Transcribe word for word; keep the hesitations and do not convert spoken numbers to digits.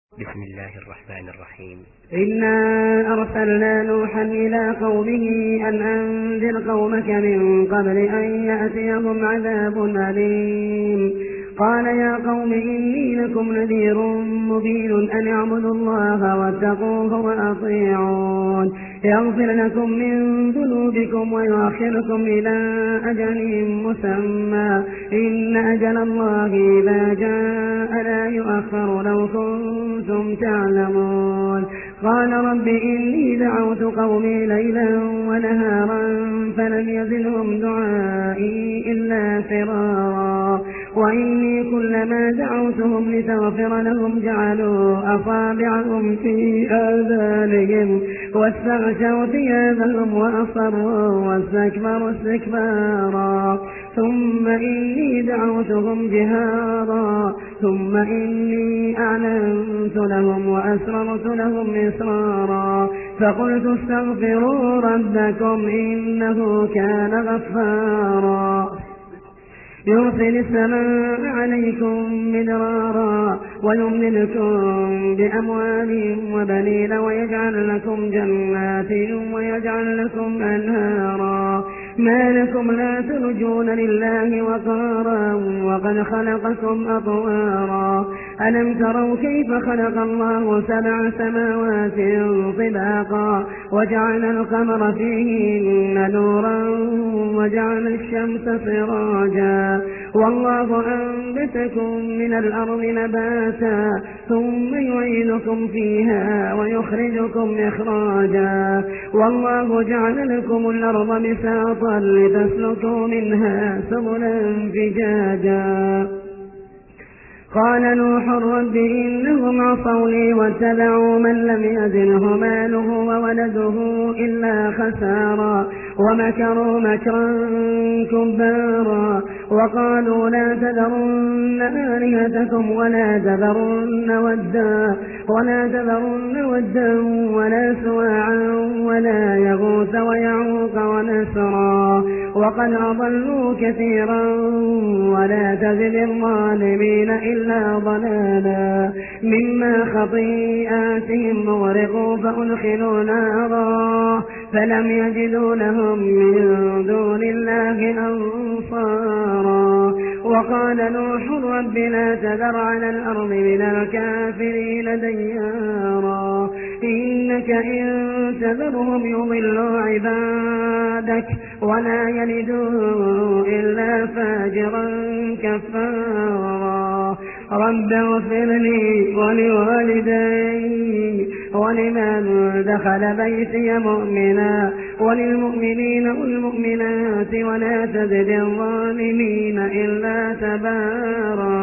بسم الله الرحمن الرحيم. إنا أرسلنا نوحا إلى قومه أن أنذر قومك من قبل أن يأتيهم عذاب أليم. قال يا قوم إني لكم نذير مبين أن اعبدوا الله واتقوه وأطيعون يغفر لكم من ذنوبكم ويؤخركم إلى أجل مسمى إن أجل الله إذا جاء لا يؤخر لو كنتم تعلمون. قال رب إني دعوت قومي ليلا ونهارا فلم يزدهم دعائي إلا فرارا وإني كلما دعوتهم لتغفر لهم جعلوا أصابعهم في آذانهم واستغشوا ثيابهم وأصروا واستكبروا استكبارا ثم إني دعوتهم جهارا ثم إني أعلنت لهم وأسررت لهم إسرارا فقلت استغفروا ربكم إنه كان غفارا يرسل السماء عليكم مدرارا ويمددكم بأموال وبنين ويجعل لكم جنات ويجعل لكم أنهارا ما لكم لا ترجون لله وقارا وقد خلقكم أطوارا ألم تروا كيف خلق الله سبع سماوات طباقا وجعل القمر فيهن نورا وجعل الشمس سراجا والله أنبتكم من الأرض نباتا ثم يعيدكم فيها ويخرجكم إخراجا والله جعل لكم الأرض بساطا لتسلكوا منها سبلا فجاجا. قال نوح رب إنهم عصوني واتبعوا من لم يزله ماله وولده إلا خسارا ومكروا مكرا كبارا وقالوا لا تذرن آلهتكم ولا تذرن ودا ولا تذرن ودا ولا سواعا ولا يغوث ويعوق ونسرا وقد أضلوا كثيرا ولا تزد الظالمين إلا ضلالا مما خطيئاتهم مغرقوا فأدخلوا نارا فلم يجدوا لهم من دون الله أنصارا. وقال نوح رب لا تذر على الأرض من الكافرين ديارا إنك إن تذرهم يضلوا عبادك ولا يلدوا إلا فاجرا كفارا. رب اغفر لي ولوالدي ولمن دخل بيتي مؤمنا وللمؤمنين والمؤمنات ولا تزد الظالمين إلا تبارا.